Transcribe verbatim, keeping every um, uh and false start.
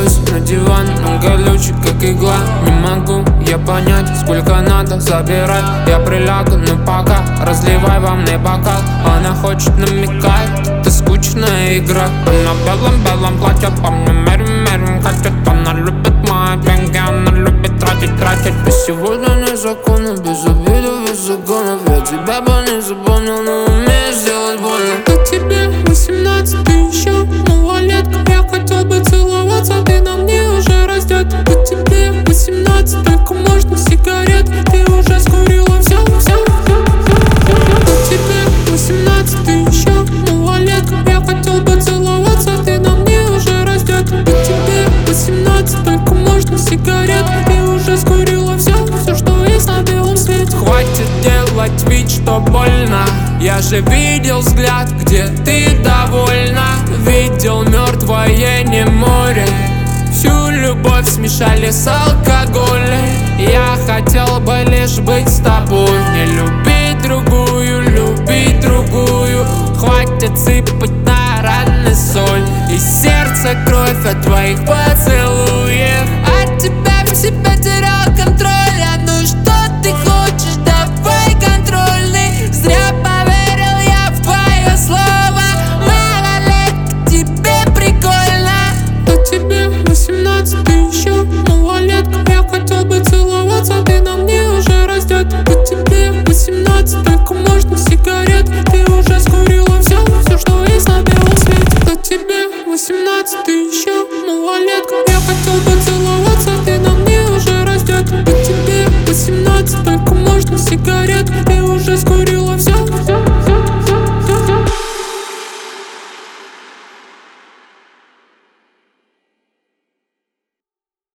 Ложусь на диван, он колючий, как игла. Не могу я понять, сколько надо забирать. Я прилягу, но пока разливай во мне бокал. Она хочет намекать, это скучная игра. Она в белом-белом платье, по мне мерим-мерим катит. Она любит мои деньги, она любит тратить, тратить. Без сегодня не закона, без обиды, без загонов. Я тебя бы не запомнил, но умеешь сделать больно. А тебе восемнадцать, ты еще малолетка. Я хотел бы целоваться, ты на мне уже растет. А тебе восемнадцать, только можно сигарет. Ты уже скурила все, все. А тебе восемнадцать, ты еще малолетка. Я хотел бы целоваться, ты на мне уже растет. А тебе восемнадцать, только можно сигарет. Ты уже скурила все, все, что есть на белом свете. Хватит делать вид, что больно. Я же видел взгляд, где ты довольна. Видел мертвое не море. Всю любовь смешали с алкоголем. Я хотел бы лишь быть с тобой. Не любить другую, любить другую. Хватит сыпать на раны соль. Из сердца кровь от твоих поцелуев. От тебя в себя терял контроль. А ну что ты хочешь, давай контрольный. Зря поверил я в твое слово. Малолетка, тебе прикольно. А тебе восемнадцать, ты еще малолетка. Я хотел бы целоваться, ты на мне уже растет. А тебе восемнадцать, только можно сигарет. Ты уже скурила все, все, что есть на белом свете. А тебе восемнадцать, ты еще малолетка. Я хотел бы целоваться, ты на мне уже растет. А тебе восемнадцать, только можно сигарет. Ты уже скурила